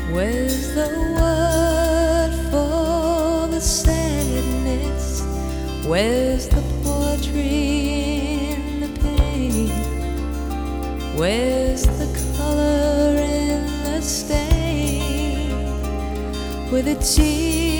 Where's the word for the sadness? Where's the poetry in the pain? Where's the color in the stain? With a tear